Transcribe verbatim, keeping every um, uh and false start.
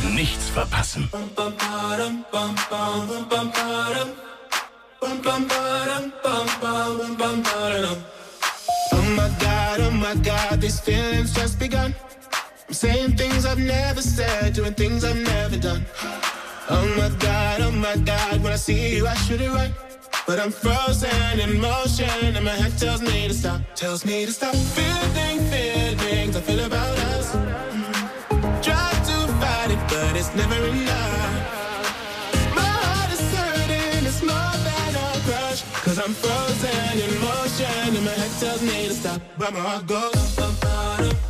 Nichts verpassen. Oh my God, oh my God, these feelings just begun. I'm saying things I've never said, doing things I've never done. Oh my God, oh my God, when I see you I should it right, but I'm frozen in motion and my head tells me to stop, tells me to stop. Feeling feelings I feel about us. Mm. Try to fight it, but it's never enough. My heart is hurting, it's more than a crush, cause I'm frozen in motion and my head tells me to stop, but my heart goes.